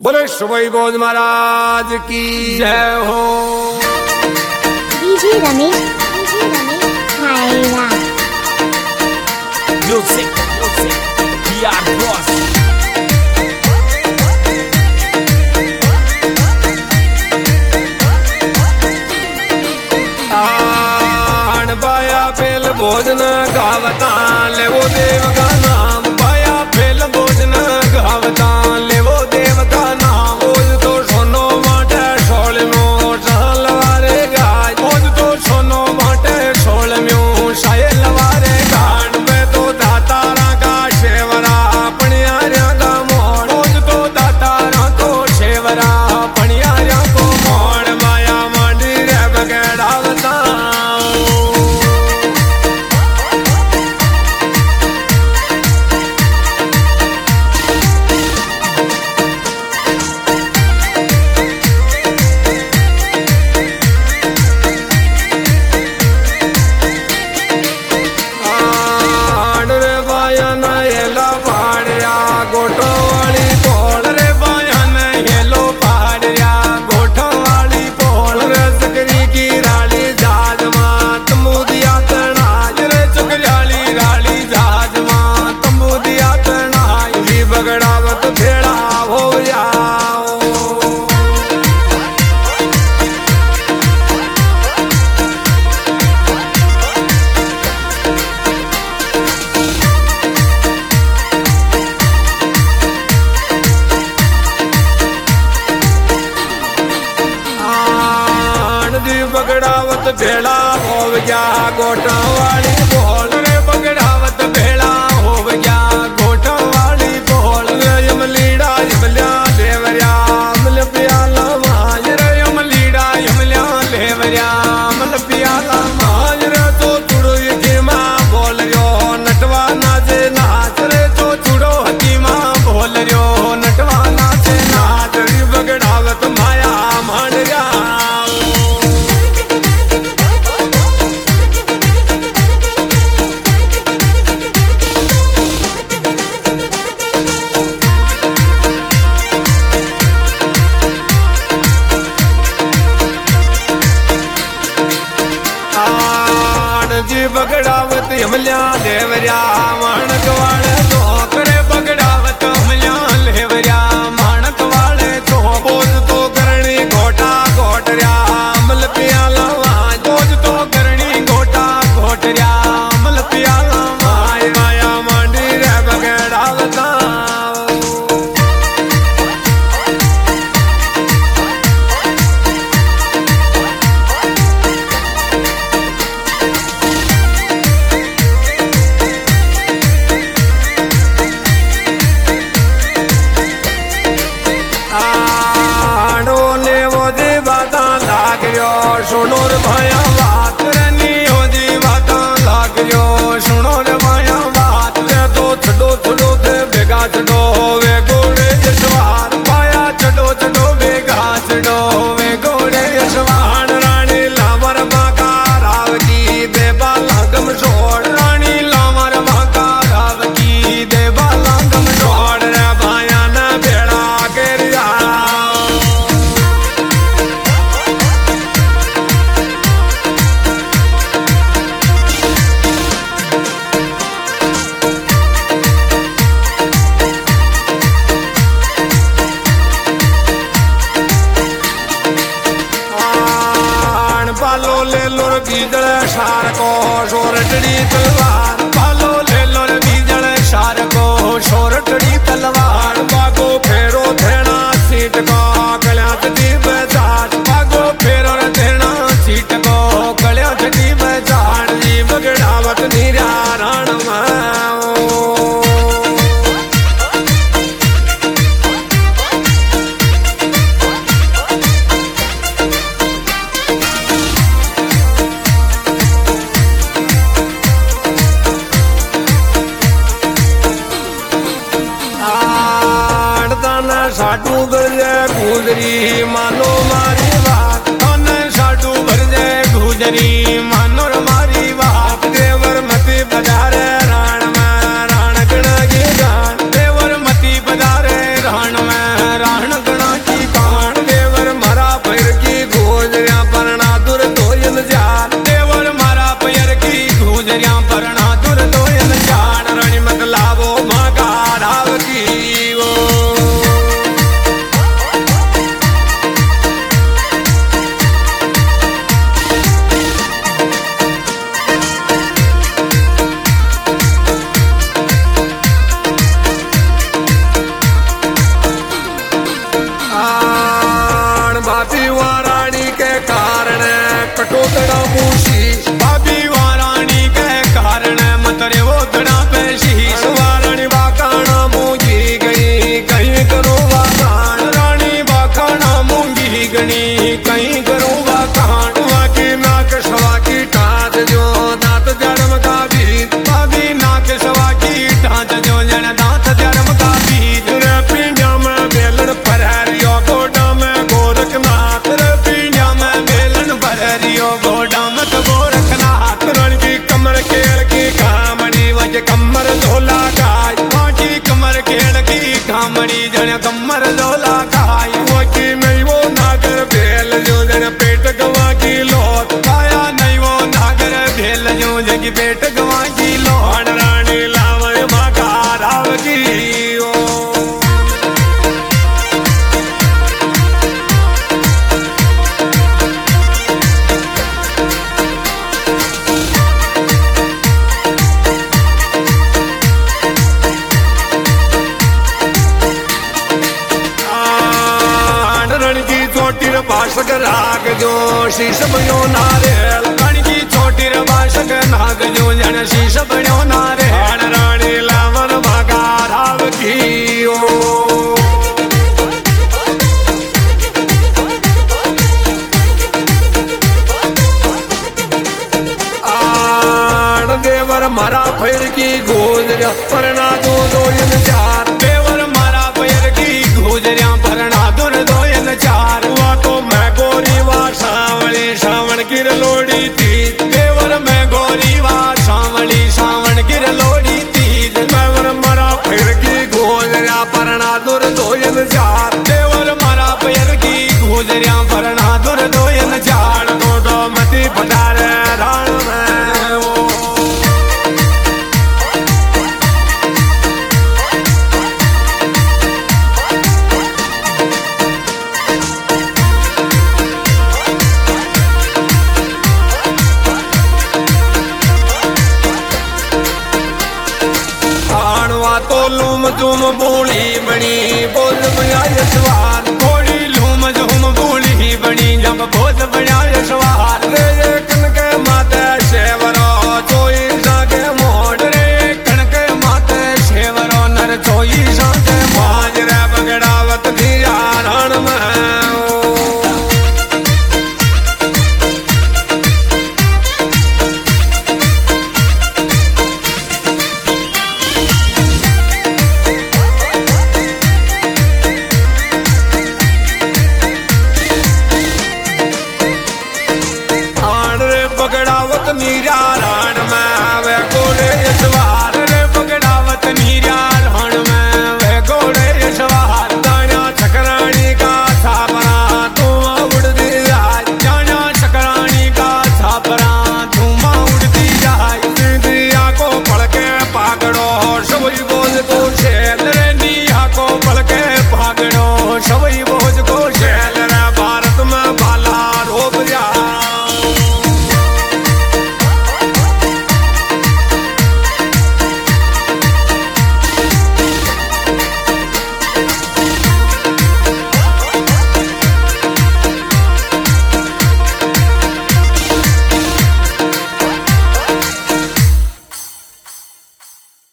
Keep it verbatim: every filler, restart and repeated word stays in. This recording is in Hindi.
बोले शुभई बोध महाराज की जय हो। डीजे रमेश डीजे रमेश हायला Music, music, we are boss. आन बाया पेल भोजन गावता लेवो देव का नाम, बाया पेल भोजन गावता लेवो देव का नाम। बोझ तो सोनो माटे सोल म्यो सहलवारे गाय, बोझ तो सोनो माटे सोल म्यो सायलवारे गान में तो दातारा का शेवरा पणियारा का मोड़, बोझ तो दातारा को शेवरा पणियारा को मोड़। माया मांडी रे बगड़ावता गोटो वाली पोल रे बायन हेलो पाड़िया, गोटो वाली पोल रे सकरी की राली जाज मां तंबूदिया तनाज रे चुकराली राली जाज मां तंबूदिया तनाज। भी बगड़ावत भेड़ा हो जाओ बगड़ावत भेड़ा हो गया, गोटा वाली बोल रे बगड़ावत भेड़ा हो गया, गोटा वाली बोल रे यमलीड़ा यमल्या लेवरिया मल प्याला माज रे यमलीड़ा यमल्या लेवरिया मल प्याला माज रे। तो चुड़ो ये मां बोल रयो नटवा नाचे नाच रे, तो चुड़ो हकी मां बोल रयो नटवा नाचे नाच रे। बगड़ावत माया मान गया जी बगड़ावत हमल्या लेवरिया माणक वाले तो करे बगड़ावत हमल्या लेवरिया माणक वाले तो। बोझ तो करणी घोटा घोटरिया मल पियाला माय, बोझ तो करणी घोटा घोटरिया मल पियाला माय। माया मांडी रे बगड़ावता सुनो रे भाया बात रे नी हो जी बात लाग जो। सुनो रे भाया बात रे तो छड़ो छड़ो थे बेगा छड़ो वे गोड़े यशवान भाया छड़ो छड़ो बेगा छड़ो वे गोड़े यशवान। रानी लामर बाका राव की देवा लागम छोड़, रानी लामर बाका राव की देवा लागम छोड़ रे भाया न बेड़ा के रिया। पालो ले लो रे बीजड़ शार को सोरटड़ी तलवार, पालो ले लो रे बीजड़ शार को सोरटड़ी तलवार। बागो फेरो धेना सीट को गल्या चटी बजाड़, बागो फेरो रे धेना सीट को गल्या चटी बजाड़। जी बगड़ावत नीरा राण माओ साडू गरजे गुजरी मानो मारी बात, तने साडू गरजे गुजरी मानो मारी बात। देवर मती बजारे राण में राण गण की गान, देवर मती बजारे राण में राण गण गणी कहीं करूँगा कहां की नाक सवा की टाट जो दांत जन्म का बीज बाबी नाक सवा की टाट जो जन दांत जन्म का बीज रे पिंडा में बेलन फरहरियो गोडा में गोरखनाथ रे पिंडा में बेलन फरहरियो गोडा में तो गोरखनाथ रण की कमर केड़ की कामड़ी वज कमर झोला गाय की कमर केड़ की कामड़ी जन कमर झोला गाय वो की नहीं वो नागर बेल जो जन पेट गवा की लोट आया नहीं वो नागर भेल जो जग पेट गवा की लोट रानी लावय मगाराव की ओ भाषक राग जो शीश बनो नारेल रण की छोटी रे भाषक नाग जो जन शीश बनो नारेल रानी लावन भागा राव की ओ आण देवर मारा पैर की गोजर परना दो दो इन चार देवर मारा पैर की गोजरिया परना दो दो इन चार सावण गिर लोड़ी थी देवर में गोरी वा सावली सावण गिर लोड़ी थी देवर मरा फिर की गोजरा परना दुर